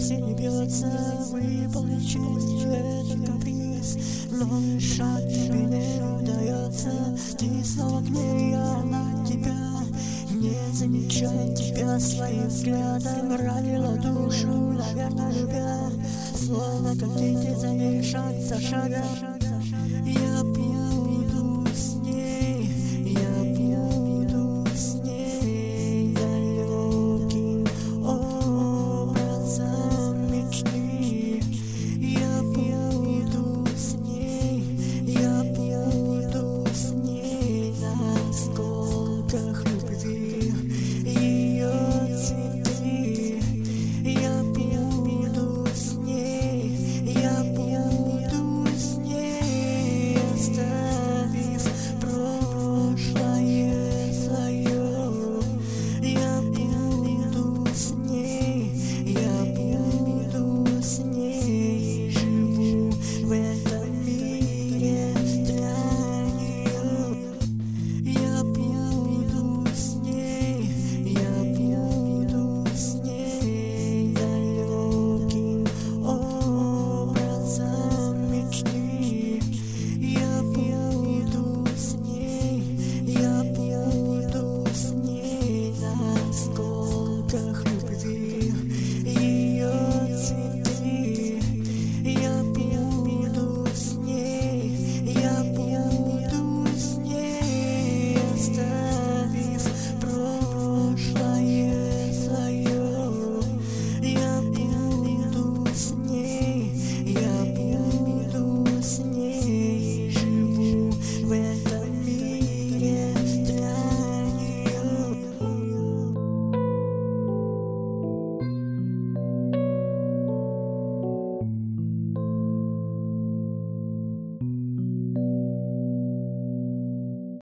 не бьется выполнить честь этот каприз, но шаг тебе не удается. Ты снова к ней, она тебя не замечает тебя своим взглядом. Ранила душу, наверное, любя, словно как дети за ней шаг за шагом. Я